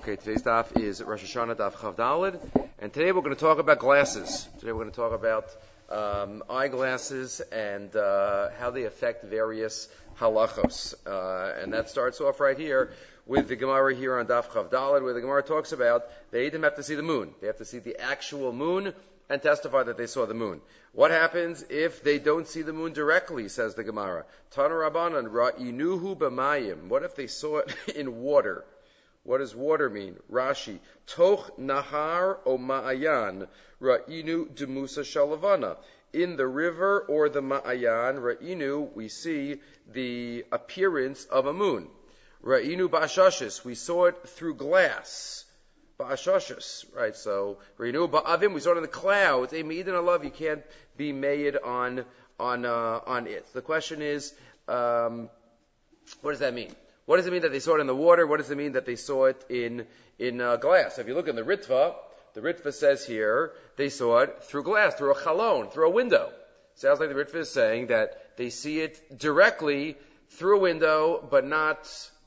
Okay, today's daf is Rosh Hashanah daf Chav Daled, and today we're going to talk about glasses. Today we're going to talk about eyeglasses and how they affect various halachos. And that starts off right here with the Gemara here on daf Chav Daled, where the Gemara talks about they even have to see the moon. They have to see the actual moon and testify that they saw the moon. What happens if they don't see the moon directly, says the Gemara? Tana Rabbanan ra'inuhu b'mayim. What if they saw it in water? What does water mean? Rashi, toch nahar o ma'ayan, ra'inu demusa shalavana. In the river or the ma'ayan, ra'inu, we see the appearance of a moon. Ra'inu ba'ashashis, we saw it through glass. Ba'ashashis, right? So, ra'inu ba'avim, we saw it in the clouds. A me'idin alav, you can't be made on it. The question is, what does that mean? What does it mean that they saw it in the water? What does it mean that they saw it in glass? If you look in the Ritva says here, they saw it through glass, through a chalon, through a window. Sounds like the Ritva is saying that they see it directly through a window, but not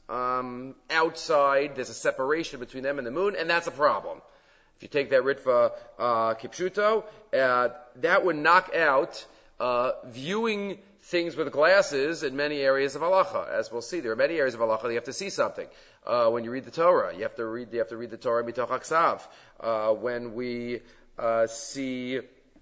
outside. There's a separation between them and the moon, and that's a problem. If you take that Ritva kipshuto, that would knock out viewing things with glasses in many areas of halacha. As we'll see, there are many areas of halacha that you have to see something. When you read the Torah, you have to read the Torah mitoch haksav. When we see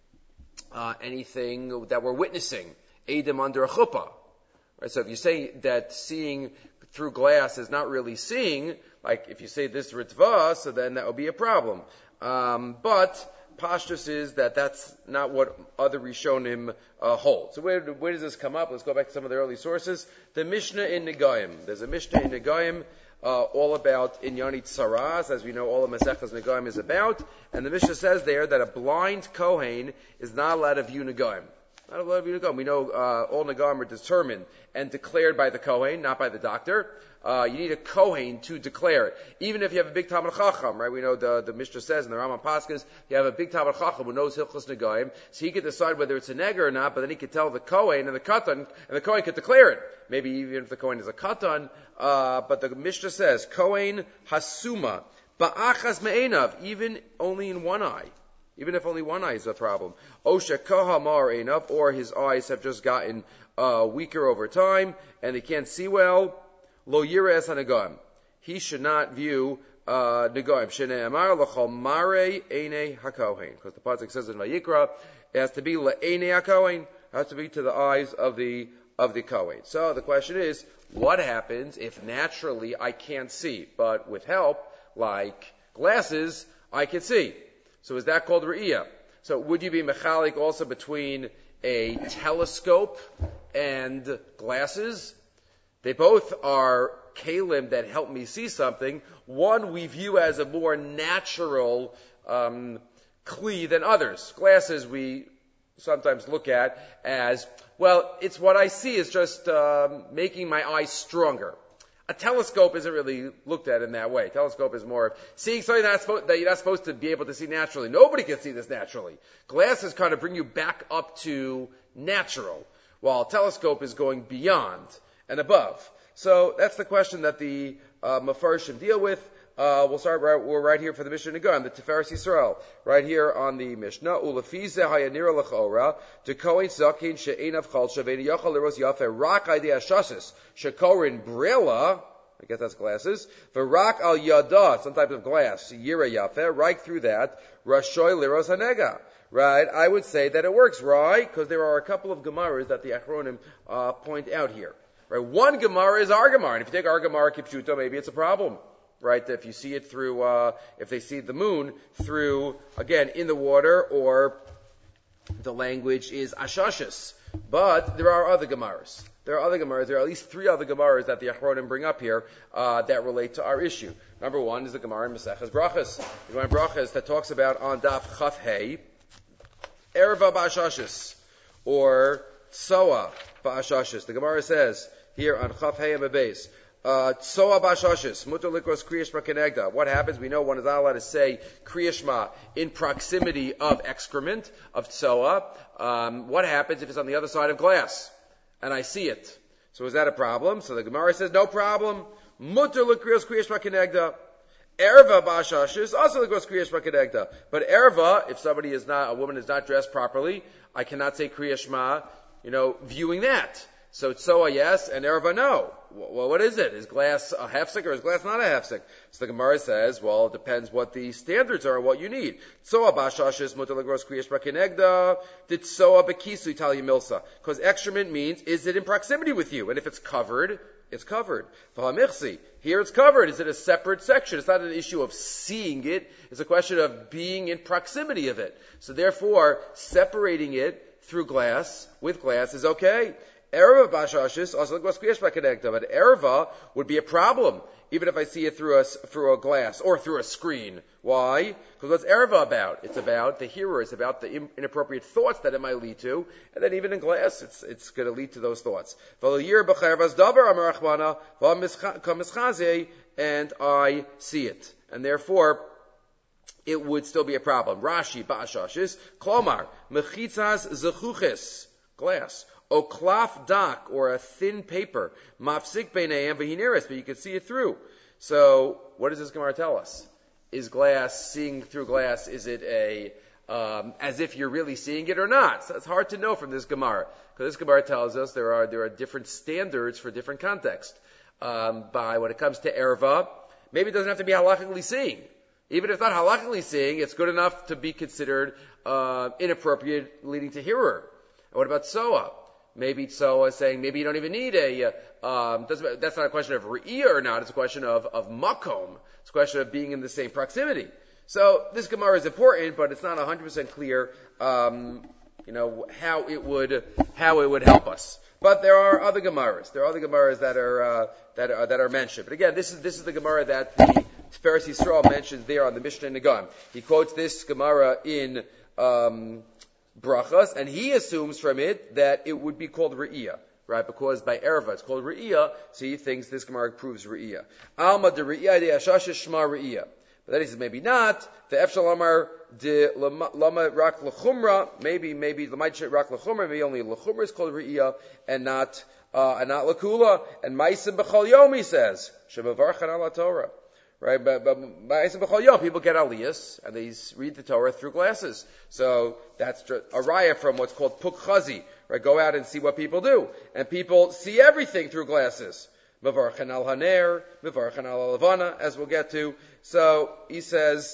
anything that we're witnessing, edim under a chuppah. Right? So if you say that seeing through glass is not really seeing, like if you say this ritva, so then that would be a problem. But Pashtus is that that's not what other Rishonim hold. So where does this come up? Let's go back to some of the early sources. The Mishnah in Negaim. There's a Mishnah in Negaim all about Inyani Tsaras, as we know all of Masechtas Negaim is about. And the Mishnah says there that a blind Kohen is not allowed to view Negaim. Not allowed to view Negaim. We know all Negaim are determined and declared by the Kohen, not by the doctor. You need a Kohen to declare it. Even if you have a big Talmid Chacham, right? We know the Mishnah says in the Rambam Paskas, you have a big Talmid Chacham who knows Hilchos Negaim, so he could decide whether it's a nega or not, but then he could tell the Kohen and the Katan, and the Kohen could declare it. Maybe even if the Kohen is a Katan, but the Mishnah says, Kohen Hasuma, Ba'achas Me'enav, even only in one eye. Even if only one eye is a problem. Osha Kohamar Einav, or his eyes have just gotten weaker over time, and he can't see well. Lo yireh hanegam. He should not view negaim. Shnei amar l'chol mare einei hakohen. Because the pasuk says in Vayikra, it has to be le'einei hakohen. It has to be to the eyes of the kohen. So the question is, what happens if naturally I can't see, but with help, like glasses, I can see? So is that called re'iyah? So would you be mechalik also between a telescope and glasses? They both are kalim that help me see something. One we view as a more natural kli than others. Glasses we sometimes look at as, well, it's what I see is just making my eyes stronger. A telescope isn't really looked at in that way. A telescope is more seeing something that you're not supposed to be able to see naturally. Nobody can see this naturally. Glasses kind of bring you back up to natural, while a telescope is going beyond and above. So that's the question that the Mefarshim deal with. We're right here for the Mishnah Negaim, the Tiferes Yisrael, right here on the Mishnah. Ulefize hayanira lechora to kohen zakin she'enav chal shaveni yachal leros yafe rak idei hashasis shekorin brilla. I guess that's glasses. V'rak al yada, some type of glass, yira yafe, right through that. Rashoy leros hanega. Right, I would say that it works, right? Because there are a couple of Gemaras that the Achronim point out here. Right, one Gemara is our Gemara, and if you take our Gemara kipshuto, maybe it's a problem. Right, if you see it through, if they see the moon through, again, in the water, or the language is ashashis. But there are other Gemaras. There are at least 3 other Gemaras that the Achronim bring up here, that relate to our issue. Number 1 is the Gemara in Maseches Brachas. The Gemara in Brachas that talks about on Daf Chaf Hei, Erva Ba'ashashis, or Tsoa Ba'ashashis. The Gemara says, here on Chaf Hei and Bebeis, Tsoa Ba'ashashis, Mutar Likros Kriyashma Kenegda. What happens? We know one is not allowed to say Kriyashma in proximity of excrement, of Tsoa. What happens if it's on the other side of glass, and I see it? So is that a problem? So the Gemara says, no problem. Mutar Likros Kriyashma Kenegda. Erva b'ashashis also goes kriyash b'kedegda. But erva, if a woman is not dressed properly, I cannot say kriyash ma, viewing that. So tsoa yes, and erva no. Well, what is it? Is glass a hefsek or is glass not a hefsek? So the Gemara says, well, it depends what the standards are, what you need. Tsoa b'ashashis mutar legros kriyash b'kedegda. Did tsoa b'kisu tali milsa? Because excrement means, is it in proximity with you? And if it's covered, it's covered. Here it's covered. Is it a separate section? It's not an issue of seeing it. It's a question of being in proximity of it. So therefore, separating it through glass, with glass, is okay. Erva b'ashashis also goes kriyash b'kedegda, but erva would be a problem, even if I see it through a glass or through a screen. Why? Because what's erva about? It's about the hearer. It's about the inappropriate thoughts that it might lead to, and then even in glass, it's going to lead to those thoughts. And I see it, and therefore it would still be a problem. Rashi ba'ashashis klomar mechitzas zechuches, glass. O klaf dak, or a thin paper, mafsik beinayim v'hineres, but you can see it through. So, what does this Gemara tell us? Is glass, seeing through glass, is it as if you're really seeing it or not? So it's hard to know from this Gemara, because this Gemara tells us there are different standards for different contexts. When it comes to erva, maybe it doesn't have to be halachically seeing. Even if not halachically seeing, it's good enough to be considered inappropriate, leading to hearer. And what about tsoa? Maybe tsoa is saying maybe you don't even need that's not a question of re'iyah or not, it's a question of makom. It's a question of being in the same proximity. So this Gemara is important, but it's not 100% clear, how it would help us. But there are other Gemaras. There are other Gemaras that are mentioned. But again, this is the Gemara that the Tiferes Yisrael mentions there on the Mishnah Nagam. He quotes this Gemara in Brachas, and he assumes from it that it would be called Re'iyah, right? Because by Erva it's called Re'iyah, so he thinks this Gemara proves Re'iyah. Alma de Re'iyah de Ashasha Shma Re'iyah. But then he says maybe not. The Efshal Amar de Lama Rak L'Chumra, maybe L'Mayt Rak L'Chumra, maybe only L'Chumra is called Re'iyah, and not L'Kula. And Maisim B'chol Yom, he says, Shemavarchan ala Torah. Right, but people get aliyas and they read the Torah through glasses. So that's a raya from what's called puk chazi. Right, go out and see what people do, and people see everything through glasses. Mevarchan al haner, mevarchan al levana, as we'll get to. So he says,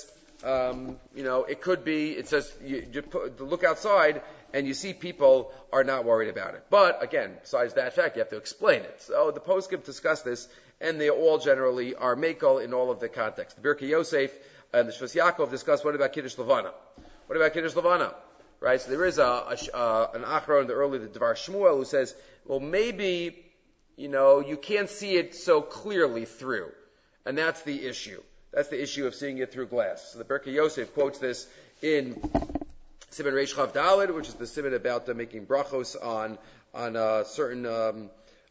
it could be. It says you look outside and you see people are not worried about it. But again, besides that fact, you have to explain it. So the poskim discuss this. And they all generally are mekel in all of the context. The Birkei Yosef and the Shvus Yaakov discuss what about Kiddush Levana? What about Kiddush Levana? Right? So there is an Achron, the Devar Shmuel, who says, well, maybe, you can't see it so clearly through. And that's the issue. That's the issue of seeing it through glass. So the Birkei Yosef quotes this in Siman Reish Chav Daled, which is the Siman about making brachos on certain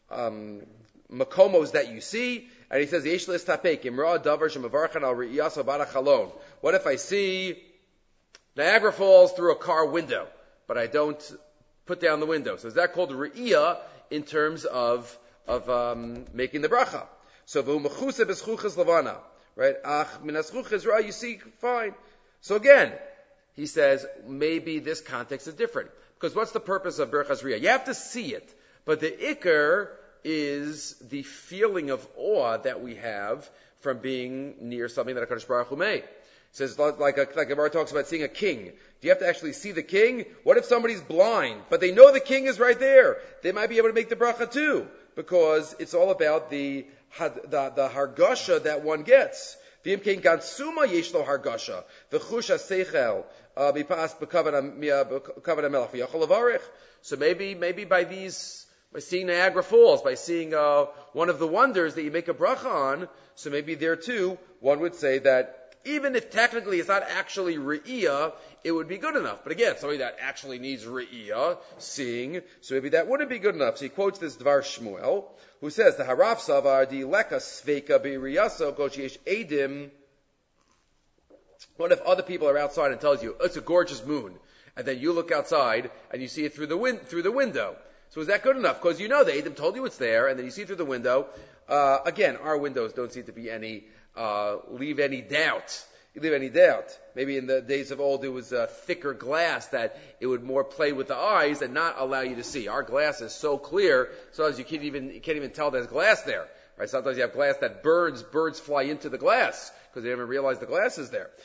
makomos that you see, and he says, "Yeshlis tapek imra davar shemavarchan al re'iyasa barachalon." What if I see Niagara Falls through a car window, but I don't put down the window? So is that called re'iyah in terms of making the bracha? So v'umechusa b'schuchas levana, right? Ach min haschuchas ra, you see fine. So again, he says maybe this context is different, because what's the purpose of Birchas Riyah? You have to see it, but the ikar is the feeling of awe that we have from being near something that HaKadosh Baruch Hu made. It says, like Gemara talks about seeing a king. Do you have to actually see the king? What if somebody's blind, but they know the king is right there? They might be able to make the bracha too, because it's all about the hargasha that one gets. V'imkein gansuma yesh lo hargasha, v'chush ha-seichel, mipas b'kavad ha-melech, v'yachol levarich. So maybe by seeing Niagara Falls, by seeing one of the wonders that you make a bracha on, so maybe there too, one would say that even if technically it's not actually re'iyah, it would be good enough. But again, somebody that actually needs re'iyah, seeing, so maybe that wouldn't be good enough. So he quotes this Dvar Shmuel, who says, the harav savar di leka sveika b'riyaso koshiesh edim. What if other people are outside and tells you, it's a gorgeous moon, and then you look outside and you see it through the window? So is that good enough? Because the Edom told you it's there, and then you see through the window. Again, our windows don't seem to be any leave any doubt. Maybe in the days of old it was a thicker glass that it would more play with the eyes and not allow you to see. Our glass is so clear, sometimes you can't even tell there's glass there. Right? Sometimes you have glass that birds fly into the glass because they don't realize the glass is there.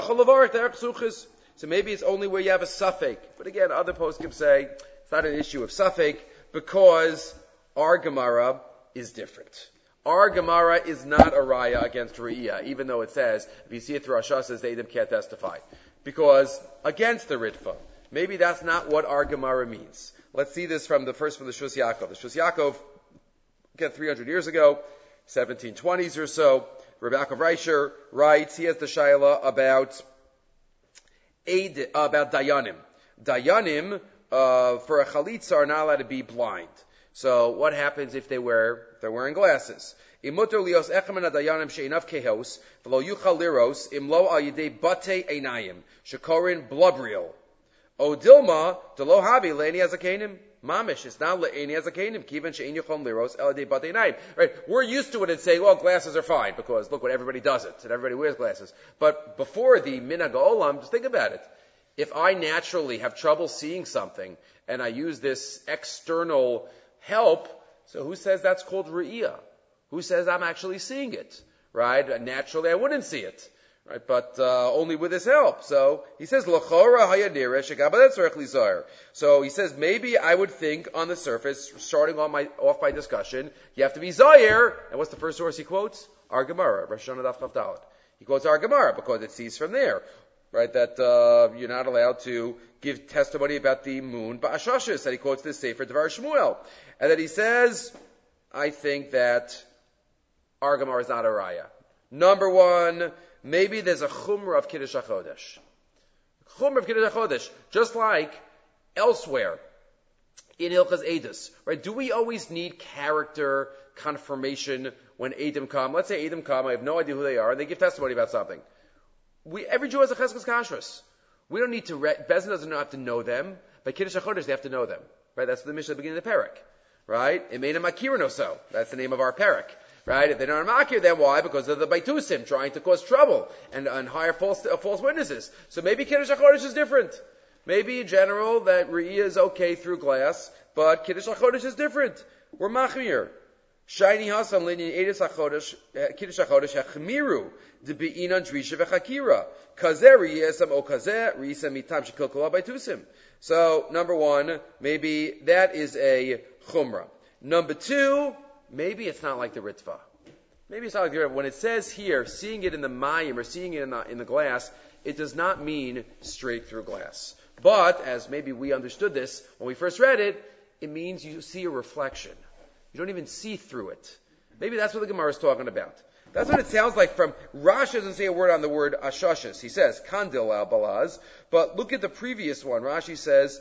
So maybe it's only where you have a suffix. But again, other poskim say it's not an issue of suffix because our Gemara is different. Our Gemara is not a raya against Re'iyah, even though it says, if you see it through Ashas, says the Edom can't testify. Because against the Ritva. Maybe that's not what our Gemara means. Let's see this from the Shus Yaakov. The Shus Yaakov, again, 300 years ago, 1720s or so, Rabbi Yaakov Reisher writes, he has the Shaila about Dayanim. Dayanim, for a Chalitza, are not allowed to be blind. So what happens if they're wearing glasses? Imuter lios echem and dayanim she'inav kehos v'lo yuchal liros imlo al yidei bate einayim shekorin blobriel. O dilma delo havi le'eni azakenim mamish. It's not le'eni azakenim kiven she'in yuchal liros el yidei bate einayim. Right? We're used to it and saying, well, glasses are fine because look what everybody does it and everybody wears glasses. But before the minhag ha'olam, just think about it. If I naturally have trouble seeing something and I use this external help, so who says that's called Re'iyah? Who says I'm actually seeing it? Right? Naturally I wouldn't see it. Right? But only with his help. So he says, L'chora hayadira shekabadet tzarech lizar. So he says, maybe I would think on the surface, starting off my discussion, you have to be Zayir. And what's the first source he quotes? Our Gemara, Rosh Hashanah Daf Chav Daled. He quotes our Gemara because it sees from there. Right, that you're not allowed to give testimony about the moon. But Ashashis, that he quotes this Sefer Devar Shmuel, and that he says, I think that our Gemara is not a raya. Number one, maybe there's a chumrah of Kiddush HaChodesh. Chumrah of Kiddush HaChodesh, just like elsewhere in Hilchas Eidos. Right? Do we always need character confirmation when Eidim come? Let's say Eidim come, I have no idea who they are, and they give testimony about something. Every Jew has a cheskes kashrus. We don't need to, Bezin doesn't have to know them. By Kiddush HaChodesh, they have to know them. Right? That's the Mishnah at the beginning of the Perek. Right? Imeina Makir no so. That's the name of our Perek. Right? If they don't have Makir, then why? Because of the Baitusim, trying to cause trouble and hire false witnesses. So maybe Kiddush HaChodesh is different. Maybe in general that Re'iyah is okay through glass, but Kiddush HaChodesh is different. We're Machmir. Shiny Hasan Linian Edis HaChodesh, Kiddush HaChodesh HaChmiru, De Be'inan Drisha V'Chakira, Kazer Riyesam O Kazer, Riyesam Mitam Shekil Kula Baitusim. So, number one, maybe that is a Chumrah. Number two, maybe it's not like the Ritva. Maybe it's not like the Ritva. When it says here, seeing it in the Mayim or seeing it in the glass, it does not mean straight through glass. But, as maybe we understood this when we first read it, it means you see a reflection. You don't even see through it. Maybe that's what the Gemara is talking about. That's what it sounds like from, Rashi doesn't say a word on the word ashashis. He says, kandil al balaz. But look at the previous one. Rashi says,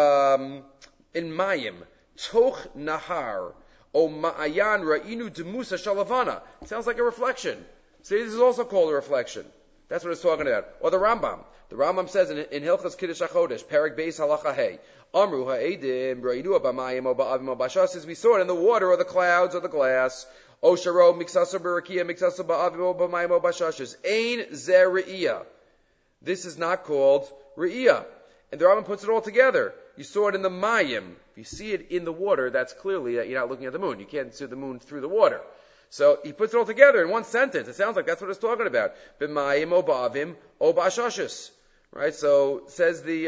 in mayim, toch nahar, o ma'ayan ra'inu demusa shalavana. It sounds like a reflection. So this is also called a reflection. That's what it's talking about. Or the Rambam. The Rambam says in Hilchas Kiddush HaChodesh, Perek Beis Halacha Hey, Amru ha'edim ra'inu b'mayim o ba'avim o b'shas, we saw it in the water or the clouds or the glass. O sharo miksaso b'rakia miksaso ba'avim o b'mayim o b'shas. Ein ze re'iyah. This is not called re'iyah. And the Rambam puts it all together. You saw it in the mayim. If you see it in the water, that's clearly that you're not looking at the moon. You can't see the moon through the water. So he puts it all together in one sentence. It sounds like that's what it's talking about. B'mayim o ba'avim o b'ashashis. Right? So says the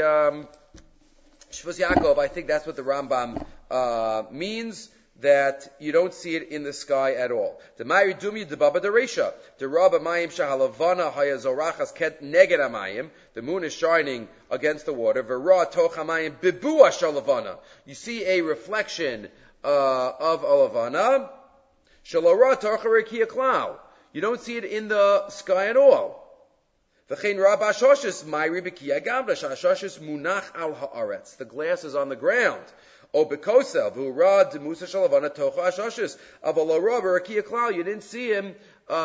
Shvus Yaakov, I think that's what the Rambam means, that you don't see it in the sky at all. The Ma'ir Dumi de Baba de Resha. The Rabba Mayim Shahalavana Hayazorachas Ket Neged Amayim. The moon is shining against the water. Vera Toch Amayim Bibua Shalavana. You see a reflection of Alavana. Shalora Toch Rekia Klau. You don't see it in the sky at all. V'chein Rabba Shoshis Mayri Bekia Gabla Shoshis Munach Al Haaretz. The glass is on the ground. O Bekosel V'ura Demusa Shalavana Tocha Shoshis Avalo Rabba Rekia Klau. You didn't see him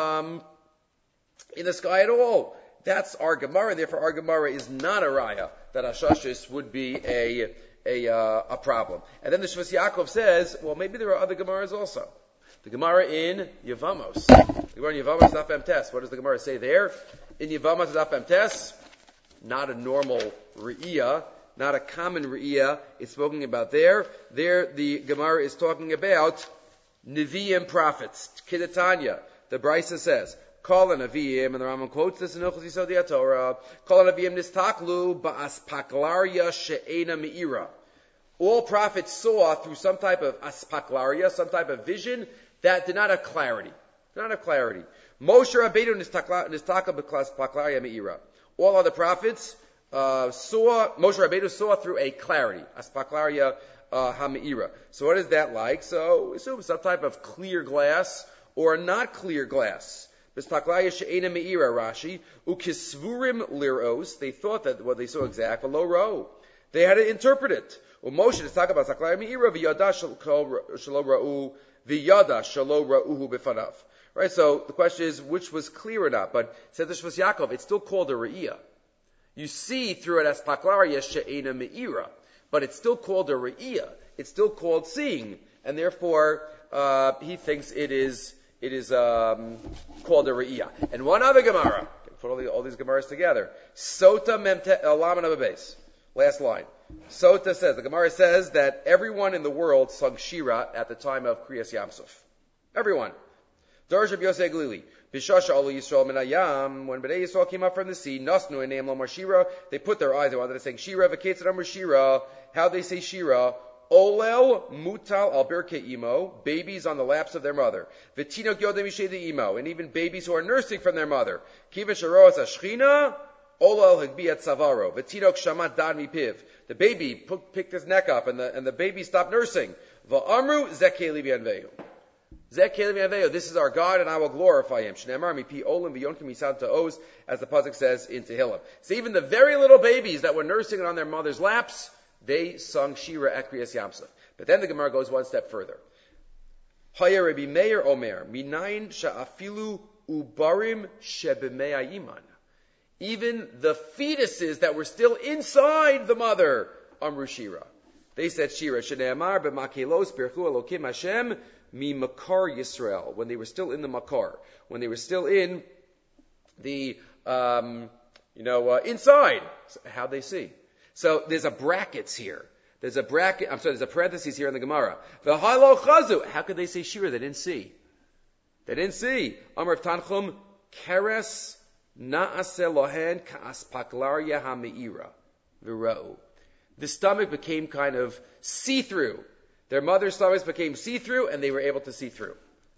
in the sky at all. That's our Gemara, and therefore our Gemara is not a raya that Ashashis would be a problem. And then the Shvus Yaakov says, well, maybe there are other Gemaras also. The Gemara in Yevamos. The Gemara in Yevamos Daf Mem Tes. What does the Gemara say there? In Yevamos Daf Mem Tes, not a normal Re'iyah, not a common Re'iyah. It's spoken about there. There, the Gemara is talking about Nevi'im prophets. Kidatanya. The Brisa says, Kol Nevi'im, and the Rambam quotes this in Hilchos Yisod HaTorah, Kol Nevi'im nistaklu ba'aspaklaria she'ena me'ira. All prophets saw through some type of aspaklaria, some type of vision that did not have clarity. Moshe Rabbeinu nistaka b'aspaklaria me'ira. All other prophets Moshe Rabbeinu saw through a clarity, aspaklaria ha'me'ira. So what is that like? So assume some type of clear glass or not clear glass. B'aspaklaria she'ena me'ira, Rashi. Ukisvurim liros. They thought that what they saw exact, but lo ro. They had to interpret it. Moshe is talking about Saklai Me'ira v'yada shelo ra'uhu b'fanav. Right, so the question is, which was clear or not? But said the Shvus Yaakov, it's still called a Re'iyah. You see through it as Paklaria she'ena Me'ira, but it's still called a Re'iyah. It's still called seeing, and therefore he thinks it is called a Re'iyah. And one other Gemara, put all these Gemaras together. Sota memte laman ababes. Last line. Sota says, the Gemara says that everyone in the world sung Shira at the time of Kriyas Yamsuf. Everyone. Darsh Rabbi Yosei Glili. Bishasha Alu Yisrael min hayam. When Bnei Yisrael came up from the sea, Nasnu and Neim Lomar Shira, they put their eyes, they wanted to sing Shira, V'ketzad Amar Shira. How they say Shira? Olel mutal al birkei imo, babies on the laps of their mother. V'tinok yodem yishei imo, and even babies who are nursing from their mother. Kiva sharoas ashchina, olel hagbiat savaro. V'tinok shamat dan mipiv. The baby picked his neck up, and the baby stopped nursing. V'amru zekeli v'yanvehu. Zekeli v'yanvehu. This is our God, and I will glorify Him. Shneimar mipi olim v'yonkim misad ta'oz, as the pasuk says in Tehillim. So even the very little babies that were nursing it on their mother's laps, they sung Shira at Kriyas Yamsuf. But then the Gemara goes one step further. Haya Rabbi Meir Omer, minayin sha'afilu ubarim shebemei iman. Even the fetuses that were still inside the mother, Amru Shira. They said Shira. Shneamar b'makelos birchu Elokim Hashem mi makar Yisrael. When they were still in the makar, when they were still in the inside. So how'd they see? So there's a brackets here. There's a parenthesis here in the Gemara. V'halo chazu. How could they say Shira? They didn't see. Amar Tanchum keres na'aseh lohen ka'aspaklaria ha'me'ira v'ra'u. The stomach became kind of see-through. Their mother's stomachs became see-through, and they were able to see through.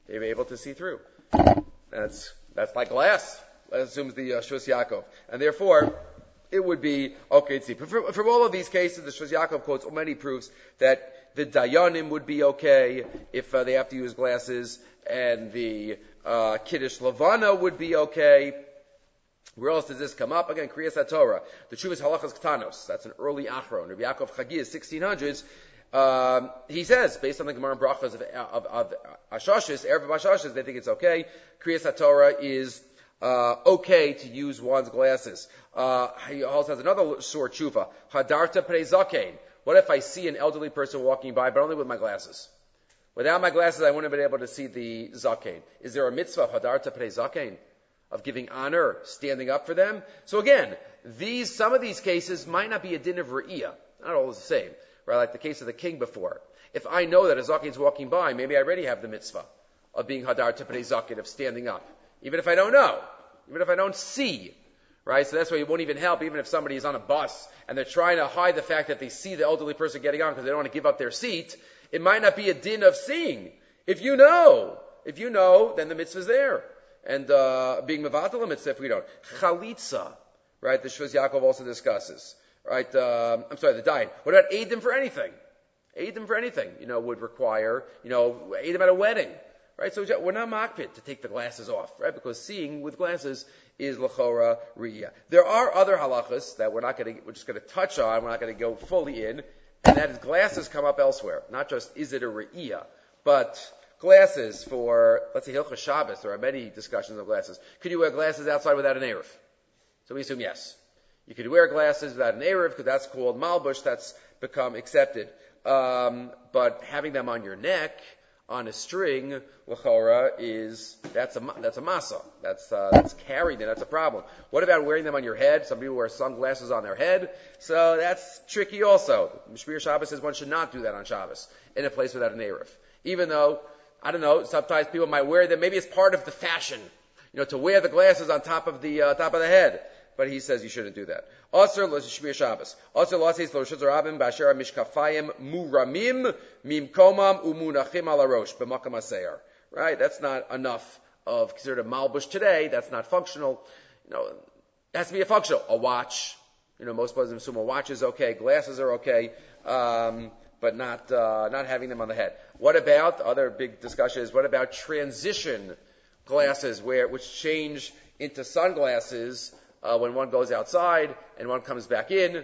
That's like glass. That assumes the Shvus Yaakov. And therefore, it would be okay to see. From all of these cases, the Shvus Yaakov quotes many proofs that the Dayanim would be okay if they have to use glasses, and the Kiddush Levana would be okay. Where else does this come up? Again, Kriyas HaTorah. The Chuvas Halachas Ktanos. That's an early Achron. Rabbi Yaakov Chagiyah, 1600s. He says, based on the Gemara Brachas of Ashashis, Erev Ashashis, they think it's okay. Kriyas HaTorah is okay to use one's glasses. He also has another short tshuva. Hadarta Pnei Zakein. What if I see an elderly person walking by, but only with my glasses? Without my glasses, I wouldn't have been able to see the Zakein. Is there a mitzvah, Hadarta Pnei Zakein, of giving honor, standing up for them? So again, some of these cases might not be a din of Re'iyah. Not all the same. Right? Like the case of the king before. If I know that a Zakein is walking by, maybe I already have the mitzvah of being Hadarta Pnei Zakein, of standing up. Even if I don't know. Even if I don't see. Right? So that's why it won't even help, even if somebody is on a bus and they're trying to hide the fact that they see the elderly person getting on because they don't want to give up their seat. It might not be a din of seeing. If you know, then the mitzvah is there. And being mevatel a mitzvah if we don't. Chalitza, right? The Shvus Yaakov also discusses. Right? The dayan. What about eidim for anything? Eidim for anything, would require, eidim at a wedding. Right? So we're not makpid to take the glasses off, right? Because seeing with glasses is l'chora riyah. There are other halachas that we're just going to touch on. We're not going to go fully in, and that is glasses come up elsewhere. Not just is it a riyah, but glasses for, let's say, Hilchos Shabbos. There are many discussions of glasses. Could you wear glasses outside without an eruv? So we assume yes. You could wear glasses without an eruv because that's called malbush. That's become accepted. But having them on your neck, on a string, l'chora, that's a masa. That's carried, and that's a problem. What about wearing them on your head? Some people wear sunglasses on their head, so that's tricky also. Shmir Shabbos says one should not do that on Shabbos in a place without an Erev. Even though, I don't know, sometimes people might wear them, maybe it's part of the fashion, to wear the glasses on top of the head. But he says you shouldn't do that. Also, Shmir Shabbos. Also, Lo says Lo Shutz Rabim Bashar Mishkafayim Muramim Mimkomam Umunachim Ala Rosh B'Makam Aseir. Right? That's not enough of considered a malbush today. That's not functional. It has to be a functional. A watch. Most Muslims assume a watch is okay. Glasses are okay. But not having them on the head. What about, other big discussion is, what about transition glasses which change into sunglasses when one goes outside and one comes back in?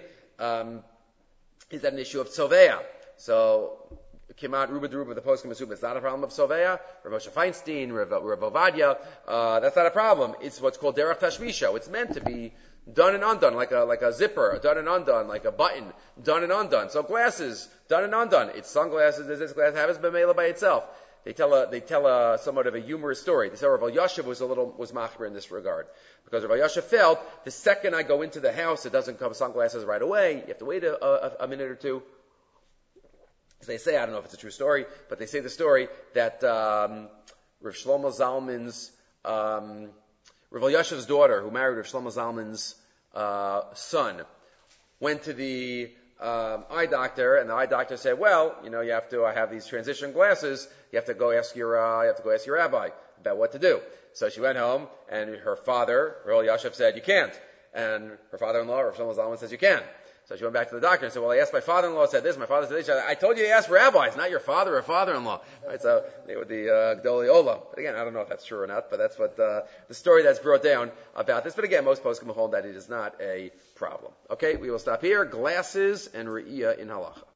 Is that an issue of Tzovea? So, Kimat Ruba Deruba, the post assume it's not a problem of Tzovea. Rav Moshe Feinstein, Rav Ovadia, that's not a problem. It's what's called Derech Tashmisha. It's meant to be done and undone, like a zipper, done and undone, like a button, done and undone. So glasses, done and undone. It's sunglasses, this glass happens b'meila by itself. They tell somewhat of a humorous story. They say Rav Yashiv was machmer in this regard. Because Rav Yashiv felt, the second I go into the house, it doesn't come sunglasses right away. You have to wait a minute or two. So they say, I don't know if it's a true story, but they say the story that Rav Shlomo Zalman's Rav Yashiv's daughter, who married Rav Shlomo Zalman's son, went to the eye doctor, and the eye doctor said, "Well, you have to have these transition glasses. You have to go ask your rabbi about what to do." So she went home, and her father, Rav Yashiv, said, "You can't," and her father-in-law, Rav Shlomo Zalman, says, "You can." So she went back to the doctor and said, "Well, I asked my father-in-law, said this, my father said this." I told you to ask rabbis, not your father or father-in-law. Right, so they were the Gdolei Olam. But again, I don't know if that's true or not, but that's what the story that's brought down about this. But again, most poskim hold that it is not a problem. Okay, we will stop here. Glasses and re'iyah in halacha.